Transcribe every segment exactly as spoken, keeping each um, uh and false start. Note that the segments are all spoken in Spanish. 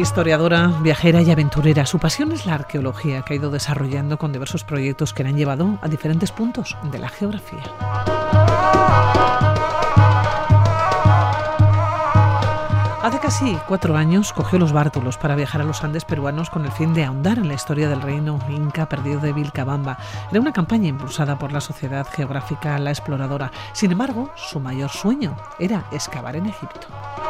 Historiadora, viajera y aventurera, su pasión es la arqueología, que ha ido desarrollando con diversos proyectos que la han llevado a diferentes puntos de la geografía. Hace casi cuatro años cogió los bártulos para viajar a los Andes peruanos con el fin de ahondar en la historia del reino inca perdido de Vilcabamba. Era una campaña impulsada por la Sociedad Geográfica La Exploradora. Sin embargo, su mayor sueño era excavar en Egipto.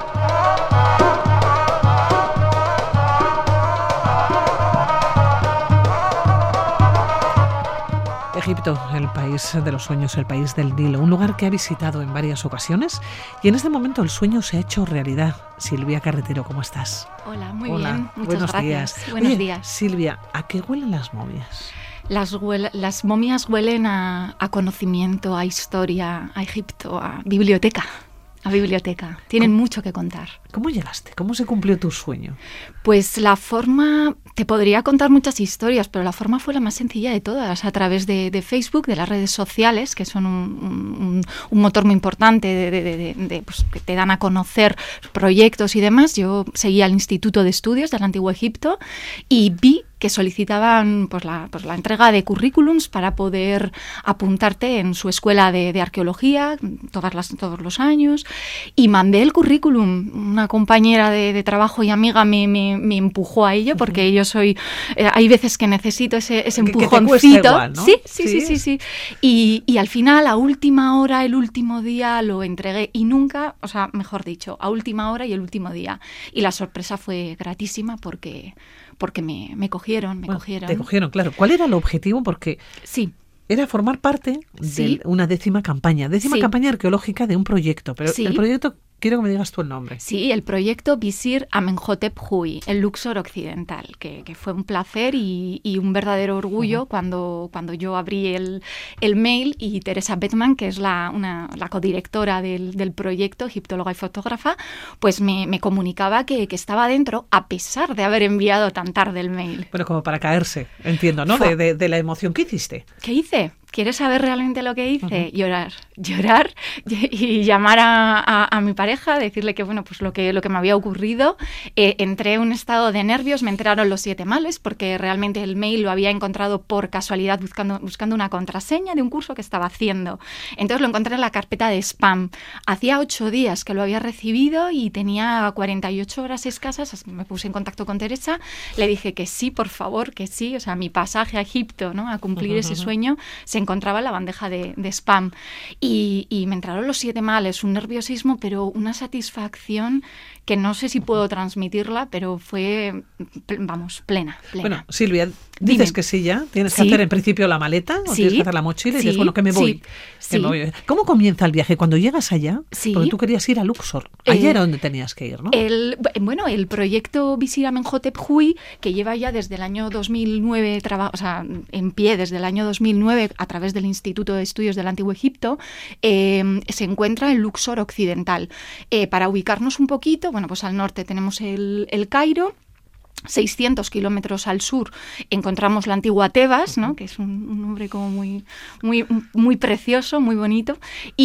Egipto, el país de los sueños, el país del Nilo, un lugar que ha visitado en varias ocasiones y en este momento el sueño se ha hecho realidad. Silvia Carretero, ¿cómo estás? Hola, muy Hola, bien, muchas buenos gracias. Días. Buenos Oye, días. Silvia, ¿a qué huelen las momias? Las, huel- las momias huelen a, a conocimiento, a historia, a Egipto, a biblioteca. A biblioteca. Tienen ¿Cómo? mucho que contar. ¿Cómo llegaste? ¿Cómo se cumplió tu sueño? Pues la forma, te podría contar muchas historias, pero la forma fue la más sencilla de todas, a través de, de Facebook, de las redes sociales, que son un, un, un motor muy importante de, de, de, de, de, pues, que te dan a conocer proyectos y demás. Yo seguía el Instituto de Estudios del Antiguo Egipto y vi que solicitaban pues la, pues la entrega de currículums para poder apuntarte en su escuela de, de arqueología todas las, todos los años, y mandé el currículum. Una compañera de, de trabajo y amiga me, me, me empujó a ello, porque yo soy, eh, hay veces que necesito ese, ese empujoncito. Que te cuesta igual, ¿no? Sí, sí, Sí. sí, sí, sí. Y, y al final, a última hora, el último día, lo entregué, y nunca, o sea, mejor dicho, a última hora y el último día. Y la sorpresa fue gratísima porque... porque me, me cogieron, me Bueno, cogieron. Te cogieron, claro. ¿Cuál era el objetivo? Porque Sí. era formar parte Sí. de una décima campaña, décima Sí. campaña arqueológica de un proyecto. Pero Sí. el proyecto, quiero que me digas tú el nombre. Sí, el proyecto Visir Amenhotep Hui, el Luxor occidental, que, que fue un placer y, y un verdadero orgullo uh-huh. cuando, cuando yo abrí el, el mail y Teresa Bettman, que es la, una, la codirectora del, del proyecto, egiptóloga y fotógrafa, pues me, me comunicaba que, que estaba dentro, a pesar de haber enviado tan tarde el mail. Bueno, como para caerse, entiendo, ¿no? De, de, de la emoción. ¿Qué hiciste? ¿Qué hice? ¿Quieres saber realmente lo que hice? Uh-huh. Llorar, llorar y llamar a, a, a mi pareja, decirle que bueno, pues lo que, lo que me había ocurrido. Eh, entré en un estado de nervios, me enteraron los siete males, porque realmente el mail lo había encontrado por casualidad buscando, buscando una contraseña de un curso que estaba haciendo. Entonces lo encontré en la carpeta de spam. Hacía ocho días que lo había recibido y tenía cuarenta y ocho horas escasas. Me puse en contacto con Teresa, le dije que sí, por favor, que sí. O sea, mi pasaje a Egipto, ¿no? A cumplir uh-huh. ese sueño, se encontraba en la bandeja de, de spam. Y, y me entraron los siete males, un nerviosismo, pero una satisfacción que no sé si puedo transmitirla, pero fue, vamos, plena. plena. Bueno, Silvia, dices Dime. que sí ya, tienes ¿Sí? que hacer en principio la maleta, o ¿Sí? tienes que hacer la mochila y ¿Sí? dices, bueno, que me voy. Sí. Que Sí. me voy. ¿Cómo comienza el viaje? Cuando llegas allá, Sí. porque tú querías ir a Luxor, allá Eh, era donde tenías que ir, ¿no? El, bueno, el proyecto Visir Amenhotep Hui, que lleva ya desde el año dos mil nueve, traba, o sea, en pie desde el año dos mil nueve a través del Instituto de Estudios del Antiguo Egipto, eh, se encuentra en Luxor occidental. Eh, para ubicarnos un poquito, bueno, pues al norte tenemos el, el Cairo. seiscientos kilómetros al sur encontramos la antigua Tebas, ¿no? Que es un, un nombre como muy, muy, muy precioso, muy bonito,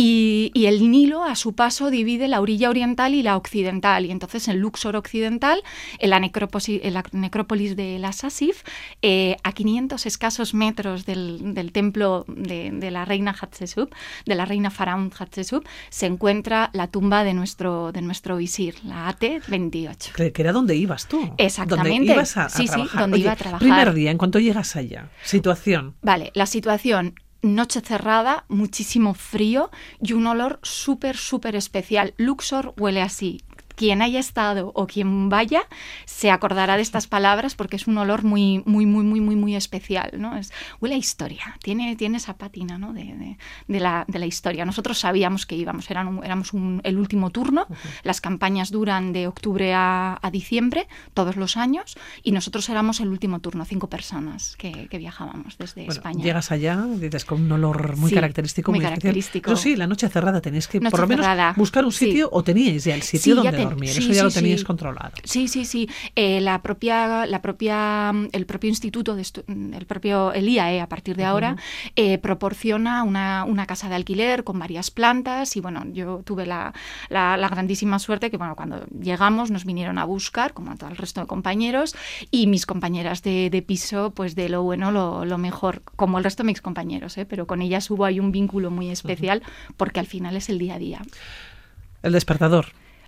y, y el Nilo a su paso divide la orilla oriental y la occidental, y entonces en Luxor occidental, en la necrópolis, en la necrópolis de la Sasif, eh, a quinientos escasos metros del, del templo de, de la reina Hatshepsut, de la reina faraón Hatshepsut, se encuentra la tumba de nuestro, de nuestro visir, la A T veintiocho. Que era donde ibas tú. Exactamente. Donde ibas a, a sí, trabajar. sí, donde Oye, iba a trabajar. Primer día, en cuanto llegas allá, situación. Vale, la situación, noche cerrada, muchísimo frío y un olor súper, súper especial. Luxor huele así. Quien haya estado o quien vaya se acordará de estas palabras porque es un olor muy, muy, muy, muy, muy, muy especial, ¿no? Es, huele a historia, tiene, tiene esa pátina, ¿no? de, de, de, la, de la historia. Nosotros sabíamos que íbamos, eran un, éramos un, el último turno, uh-huh. Las campañas duran de octubre a, a diciembre, todos los años, y nosotros éramos el último turno, cinco personas que, que viajábamos desde bueno, España. Llegas allá, dices, con un olor muy sí, característico, muy, muy especial. característico. Eso sí, la noche cerrada tenéis que noche por lo menos cerrada. buscar un sitio, sí. O teníais ya el sitio sí, donde ya dormir. Sí, Eso ya sí, lo tenías sí. controlado. Sí, sí, sí. Eh, la propia, la propia, el propio instituto, de estu- el propio el I A E, a partir de ahora, Uh-huh. eh, proporciona una, una casa de alquiler con varias plantas y bueno, yo tuve la, la, la grandísima suerte que bueno, cuando llegamos nos vinieron a buscar, como a todo el resto de compañeros, y mis compañeras de, de piso, pues de lo bueno, lo, lo mejor, como el resto de mis compañeros, ¿eh? Pero con ellas hubo ahí un vínculo muy especial uh-huh. porque al final es el día a día. El despertador.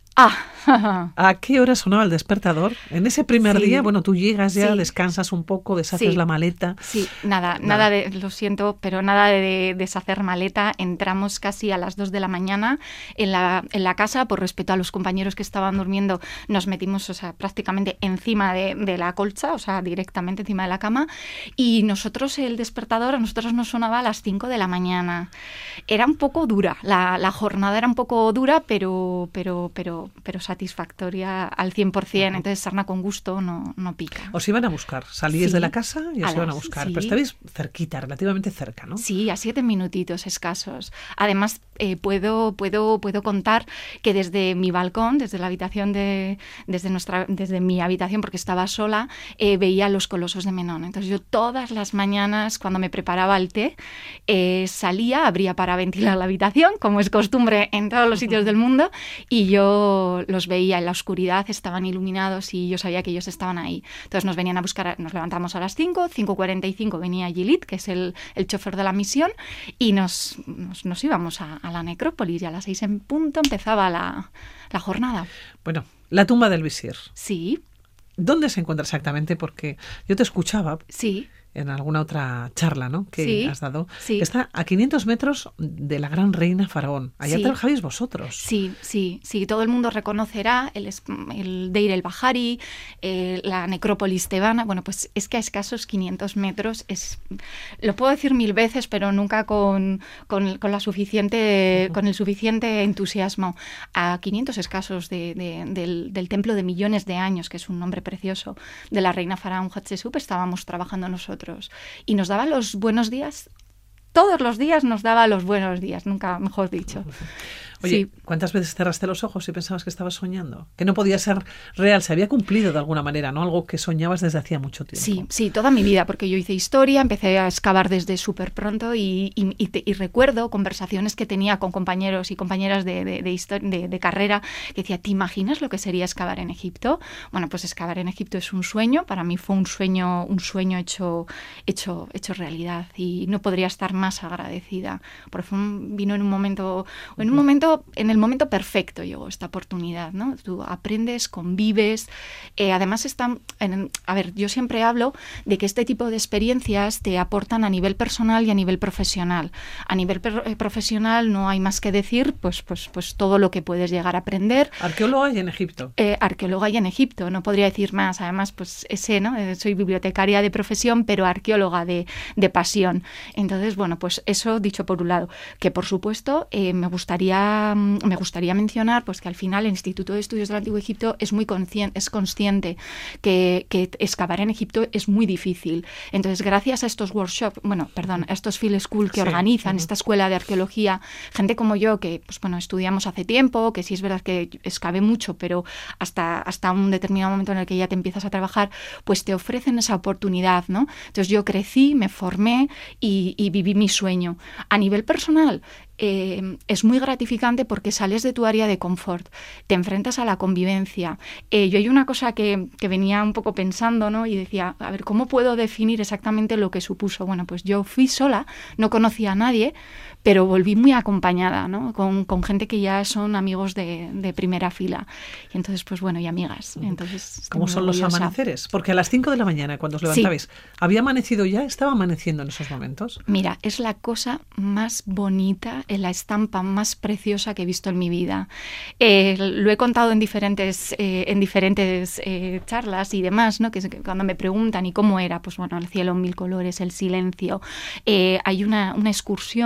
Ah, ¿A qué hora sonaba el despertador? En ese primer sí, día, bueno, tú llegas ya, sí. descansas un poco, deshaces sí. la maleta. Sí, nada, nada, nada de, lo siento, pero nada de, de deshacer maleta. Entramos casi a las dos de la mañana en la, en la casa, por respeto a los compañeros que estaban durmiendo, nos metimos, o sea, prácticamente encima de, de la colcha, o sea, directamente encima de la cama, y nosotros, el despertador, a nosotros nos sonaba a las cinco de la mañana. Era un poco dura, la, la jornada era un poco dura, pero, pero, pero, pero satisfactoria al cien por ciento. Entonces, sarna con gusto no, no pica. Os iban a buscar, salíais Sí, de la casa y os a iban a las- buscar. sí. Pero estabais cerquita, relativamente cerca, ¿no? Sí, a siete minutitos escasos. Además, eh, puedo, puedo, puedo contar que desde mi balcón, desde la habitación de, desde nuestra, desde mi habitación, porque estaba sola, eh, veía los colosos de Menón. Entonces yo todas las mañanas, cuando me preparaba el té, eh, salía, abría para ventilar la habitación, como es costumbre en todos los sitios del mundo, y yo los veía en la oscuridad, estaban iluminados y yo sabía que ellos estaban ahí. Entonces nos venían a buscar, nos levantamos a las cinco, cinco cuarenta y cinco venía Gilit, que es el, el chofer de la misión, y nos, nos, nos íbamos a, a la necrópolis y a las seis en punto empezaba la, la jornada. Bueno, la tumba del visir. Sí, ¿Dónde se encuentra exactamente? Porque yo te escuchaba sí. en alguna otra charla, ¿no?, que Sí, has dado, sí. que está a quinientos metros de la gran reina faraón. Allá Sí. trabajáis vosotros. Sí, sí, sí, todo el mundo reconocerá el, es- el Deir el Bahari, eh, la necrópolis tebana. Bueno, pues es que a escasos quinientos metros es, lo puedo decir mil veces, pero nunca con, con, con la suficiente, Ujú. con el suficiente entusiasmo. A quinientos escasos de, de- del, del templo de millones de años, que es un nombre precioso, de la reina faraón Hatshepsut, estábamos trabajando nosotros y nos daba los buenos días. Todos los días nos daba los buenos días, nunca mejor dicho. Oye, Sí. ¿cuántas veces cerraste los ojos y pensabas que estabas soñando? Que no podía ser real, se había cumplido de alguna manera, ¿no? Algo que soñabas desde hacía mucho tiempo. Sí, sí, toda mi vida, porque yo hice historia, empecé a excavar desde súper pronto y, y, y, te- y recuerdo conversaciones que tenía con compañeros y compañeras de, de, de, histo- de, de carrera que decía, ¿te imaginas lo que sería excavar en Egipto? Bueno, pues excavar en Egipto es un sueño, para mí fue un sueño, un sueño hecho, hecho, hecho realidad y no podría estar más agradecida, porque fue un- vino en un momento, en un momento en el momento perfecto llegó esta oportunidad, ¿no? Tú aprendes, convives, eh, además están, en, a ver, yo siempre hablo de que este tipo de experiencias te aportan a nivel personal y a nivel profesional. A nivel per, eh, profesional no hay más que decir, pues, pues, pues todo lo que puedes llegar a aprender. Arqueólogo hay en Egipto. Eh, arqueóloga hay en Egipto, no podría decir más. Además, pues ese, ¿no? Eh, soy bibliotecaria de profesión, pero arqueóloga de, de pasión. Entonces, bueno, pues eso dicho por un lado. Que por supuesto eh, me gustaría me gustaría mencionar pues que al final el Instituto de Estudios del Antiguo Egipto es muy consciente, es consciente que, que excavar en Egipto es muy difícil. Entonces, gracias a estos workshops, bueno, perdón, a estos field school que Sí, organizan, uh-huh. esta escuela de arqueología, gente como yo que, pues bueno, estudiamos hace tiempo, que sí es verdad que excavé mucho, pero hasta, hasta un determinado momento en el que ya te empiezas a trabajar, pues te ofrecen esa oportunidad, ¿no? Entonces yo crecí, me formé y, y viví mi sueño. A nivel personal, Eh, es muy gratificante porque sales de tu área de confort, te enfrentas a la convivencia. Eh, yo hay una cosa que, que venía un poco pensando, ¿no? Y decía, a ver, ¿cómo puedo definir exactamente lo que supuso? Bueno, pues yo fui sola, no conocía a nadie, pero volví muy acompañada, ¿no? Con, con gente que ya son amigos de, de primera fila. Y entonces, pues bueno, y amigas. Entonces, ¿Cómo son los orgullosa. amaneceres? Porque a las cinco de la mañana, cuando os levantabais, sí. ¿había amanecido ya? ¿Estaba amaneciendo en esos momentos? Mira, es la cosa más bonita, es la estampa más preciosa que he visto en mi vida. Eh, lo he contado en diferentes, eh, en diferentes eh, charlas y demás, ¿no? Que, que cuando me preguntan ¿y cómo era? Pues bueno, el cielo en mil colores, el silencio. Eh, hay una, una excursión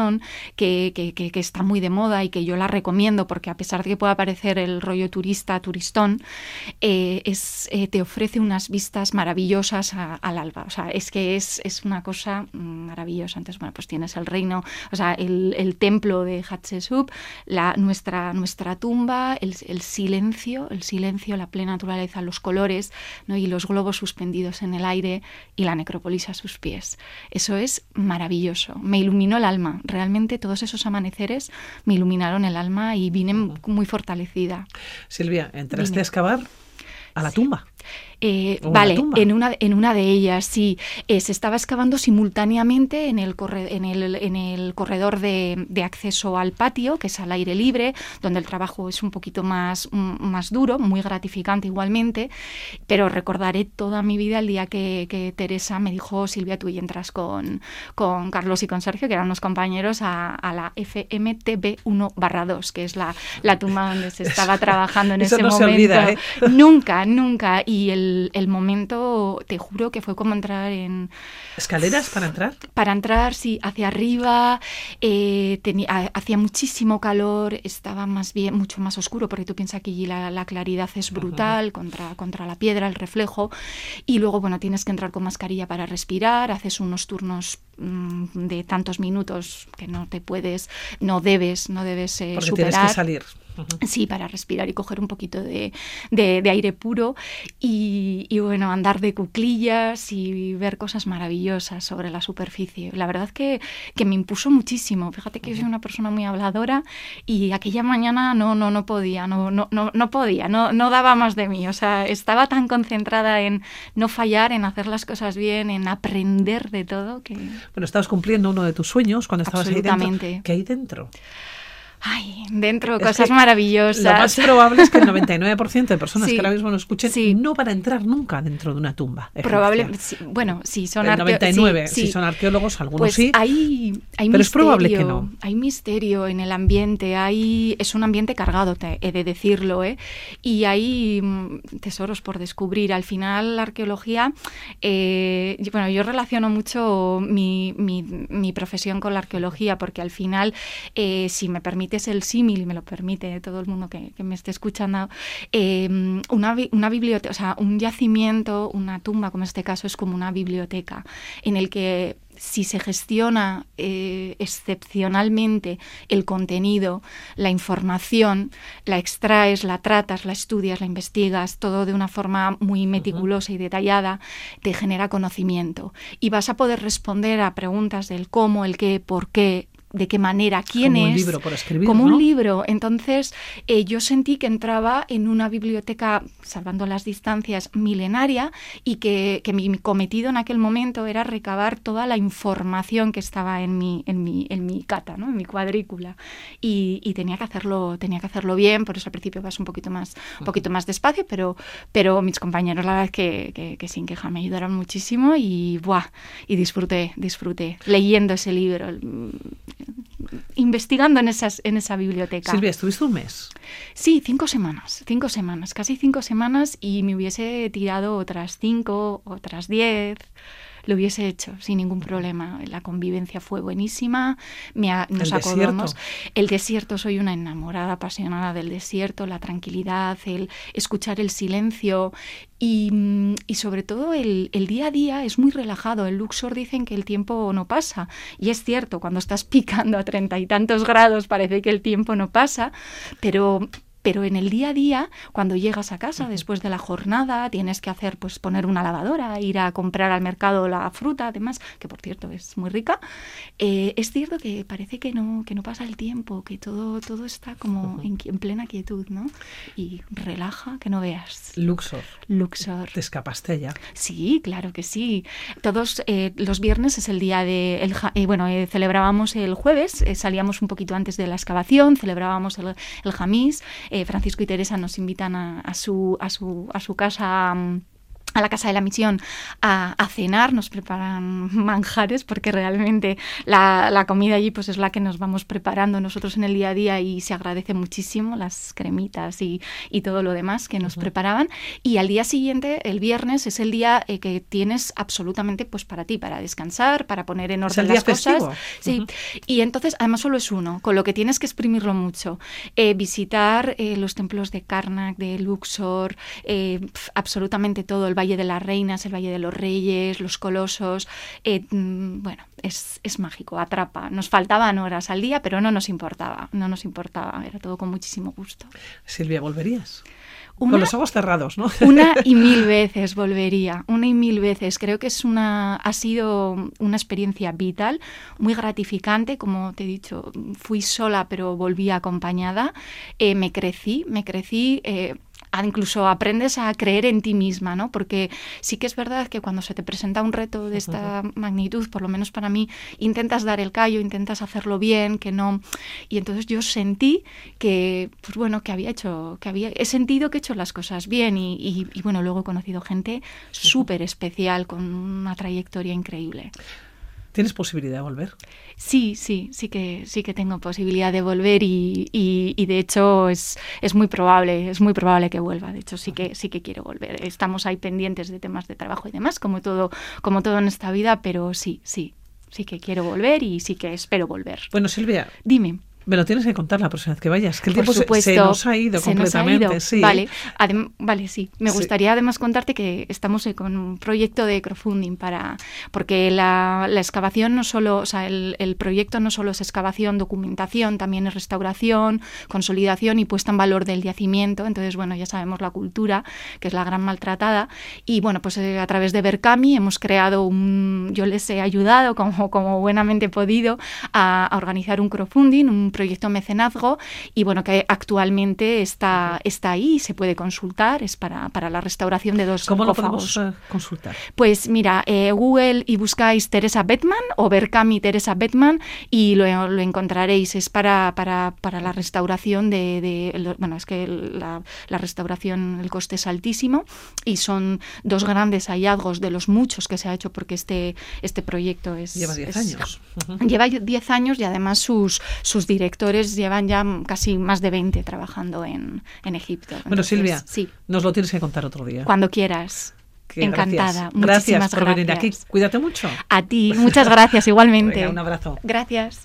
que, que, que, que está muy de moda y que yo la recomiendo porque a pesar de que pueda parecer el rollo turista, turistón, eh, es, eh, te ofrece unas vistas maravillosas a, al alba. O sea, es que es, es una cosa maravillosa. Entonces, bueno, pues tienes el reino, o sea, el, el templo de Hatshepsut, la, nuestra, nuestra tumba, el, el silencio, el silencio, la plena naturaleza, los colores, ¿no? Y los globos suspendidos en el aire y la necrópolis a sus pies. Eso es maravilloso. Me iluminó el alma. Realmente todos esos amaneceres me iluminaron el alma y vine uh-huh. muy fortalecida. Silvia, ¿entraste Dime. a excavar a la tumba? Eh, vale, en una, en una de ellas sí, eh, se estaba excavando simultáneamente en el, corre, en el, en el corredor de, de acceso al patio, que es al aire libre, donde el trabajo es un poquito más, más duro, muy gratificante igualmente, pero recordaré toda mi vida el día que, que Teresa me dijo, Silvia, tú y entras con, con Carlos y con Sergio, que eran unos compañeros, a, a la F M T B uno barra dos, que es la, la tumba donde se estaba trabajando en Eso ese no momento. Se olvida, ¿eh? Nunca, nunca. Y el El, el momento, te juro que fue como entrar en... ¿Escaleras para entrar? Para entrar, sí, hacia arriba, eh, tenía, hacía muchísimo calor, estaba más bien, mucho más oscuro, porque tú piensas que allí la, la claridad es brutal, uh-huh. contra, contra la piedra, el reflejo, y luego, bueno, tienes que entrar con mascarilla para respirar, haces unos turnos mmm, de tantos minutos que no te puedes, no debes, no debes eh, porque superar. Tienes que salir. Uh-huh. Sí, para respirar y coger un poquito de, de, de aire puro y, y bueno, andar de cuclillas y ver cosas maravillosas sobre la superficie. La verdad que, que me impuso muchísimo. Fíjate que yo soy una persona muy habladora y aquella mañana no, no, no podía, no, no, no, no podía, no, no daba más de mí. O sea, estaba tan concentrada en no fallar, en hacer las cosas bien, en aprender de todo que... Bueno, estabas cumpliendo uno de tus sueños cuando estabas ahí dentro. Absolutamente. ¿Qué hay dentro? Ay, dentro, es cosas maravillosas. Lo más probable es que el noventa y nueve por ciento de personas sí, que ahora mismo nos escuchen sí. no van a entrar nunca dentro de una tumba. Probablemente, sí, bueno, si son arqueólogos. noventa y nueve, sí, si sí. son arqueólogos, algunos pues sí. Hay, hay pero misterio, es probable que no. Hay misterio en el ambiente, hay, es un ambiente cargado, te, he de decirlo, ¿eh? Y hay mm, tesoros por descubrir. Al final, la arqueología, eh, bueno, yo relaciono mucho mi, mi, mi profesión con la arqueología, porque al final, eh, si me permites el símil, y me lo permite todo el mundo que, que me esté escuchando, eh, una, una biblioteca, o sea, un yacimiento, una tumba, como en este caso, es como una biblioteca en el que si se gestiona eh, excepcionalmente el contenido, la información, la extraes, la tratas, la estudias, la investigas, todo de una forma muy meticulosa uh-huh. y detallada, te genera conocimiento. Y vas a poder responder a preguntas del cómo, el qué, por qué, de qué manera, quién como es. Como un libro por escribir, Como ¿no? un libro. Entonces, eh, yo sentí que entraba en una biblioteca, salvando las distancias, milenaria, y que, que mi, mi cometido en aquel momento era recabar toda la información que estaba en mi, en mi, en mi cata, ¿no? En mi cuadrícula. Y, y tenía que hacerlo, tenía que hacerlo bien, por eso al principio vas un poquito más, un poquito más despacio, pero, pero mis compañeros, la verdad es que, que, que sin queja me ayudaron muchísimo y ¡buah! Y disfruté, disfruté, leyendo ese libro, investigando en esas en esa biblioteca. Silvia, ¿estuviste un mes? Sí, cinco semanas, cinco semanas, casi cinco semanas y me hubiese tirado otras cinco, otras diez... Lo hubiese hecho sin ningún problema. La convivencia fue buenísima, me a, nos ¿El acordamos. desierto? El desierto, soy una enamorada, apasionada del desierto, la tranquilidad, el escuchar el silencio y, y sobre todo el, el día a día es muy relajado. En Luxor dicen que el tiempo no pasa y es cierto, cuando estás picando a treinta y tantos grados parece que el tiempo no pasa, pero... Pero en el día a día, cuando llegas a casa después de la jornada, tienes que hacer, pues poner una lavadora, ir a comprar al mercado la fruta, además, que por cierto es muy rica, eh, es cierto que parece que no, que no pasa el tiempo, que todo, todo está como en, en plena quietud, ¿no? Y relaja, que no veas. Luxor. Luxor. ¿Te escapaste ya? Sí, claro que sí. Todos eh, los viernes es el día de... El, eh, bueno, eh, celebrábamos el jueves, eh, salíamos un poquito antes de la excavación, celebrábamos el, el Jamís. Eh, Francisco y Teresa nos invitan a, a, su, a, su, a su casa um, a la Casa de la Misión a, a cenar, nos preparan manjares porque realmente la, la comida allí pues es la que nos vamos preparando nosotros en el día a día y se agradece muchísimo las cremitas y, y todo lo demás que nos uh-huh. preparaban. Y al día siguiente, el viernes, es el día eh, que tienes absolutamente pues para ti, para descansar, para poner en orden las cosas. Festivo. Sí, uh-huh. Y entonces además solo es uno, con lo que tienes que exprimirlo mucho. Eh, visitar eh, los templos de Karnak, de Luxor, eh, pf, absolutamente todo, el Valle de las Reinas, el Valle de los Reyes, los Colosos, eh, bueno, es, es mágico, atrapa. Nos faltaban horas al día, pero no nos importaba, no nos importaba, era todo con muchísimo gusto. Silvia, ¿volverías? Una, con los ojos cerrados, ¿no? Una y mil veces volvería, una y mil veces. Creo que es una, ha sido una experiencia vital, muy gratificante. Como te he dicho, fui sola, pero volví acompañada. Eh, me crecí, me crecí... Eh, incluso aprendes a creer en ti misma, ¿no? Porque sí que es verdad que cuando se te presenta un reto de esta uh-huh. magnitud, por lo menos para mí, intentas dar el callo, intentas hacerlo bien, que no... Y entonces yo sentí que, pues bueno, que había hecho, que había... He sentido que he hecho las cosas bien y, y, y bueno, luego he conocido gente súper especial, con una trayectoria increíble. ¿Tienes posibilidad de volver? Sí, sí, sí que sí que tengo posibilidad de volver y, y, y de hecho es, es muy probable, es muy probable que vuelva. De hecho sí que sí que quiero volver. Estamos ahí pendientes de temas de trabajo y demás, como todo, como todo en esta vida, pero sí, sí, sí que quiero volver y sí que espero volver. Bueno, Silvia, dime. Me lo tienes que contar la próxima vez que vayas, que el Por tiempo supuesto, se, se nos ha ido se completamente. Nos ha ido. Sí. Vale, Adem- vale, sí. Me sí. gustaría además contarte que estamos con un proyecto de crowdfunding para, porque la, la excavación no solo, o sea, el, el proyecto no solo es excavación, documentación, también es restauración, consolidación y puesta en valor del yacimiento. Entonces, bueno, ya sabemos la cultura, que es la gran maltratada. Y bueno, pues eh, a través de Berkami hemos creado un, yo les he ayudado como, como buenamente he podido a, a organizar un crowdfunding, un proyecto mecenazgo. Y bueno, que actualmente está, está ahí y se puede consultar, es para, para la restauración de dos sarcófagos. ¿Cómo lo podemos uh, consultar? Pues mira, eh, Google y buscáis Teresa Bettman o Berkami Teresa Bettman y lo, lo encontraréis. Es para, para, para la restauración de, de... Bueno, es que la, la restauración, el coste es altísimo y son dos grandes hallazgos de los muchos que se ha hecho porque este, este proyecto es... Lleva diez años. Uh-huh. Lleva diez años y además sus, sus directores llevan ya casi más de veinte trabajando en, en Egipto. Bueno, Entonces, Silvia, sí. Nos lo tienes que contar otro día. Cuando quieras. Qué Encantada. Gracias. Gracias por gracias. venir aquí. Cuídate mucho. A ti. Muchas gracias igualmente. Venga, un abrazo. Gracias.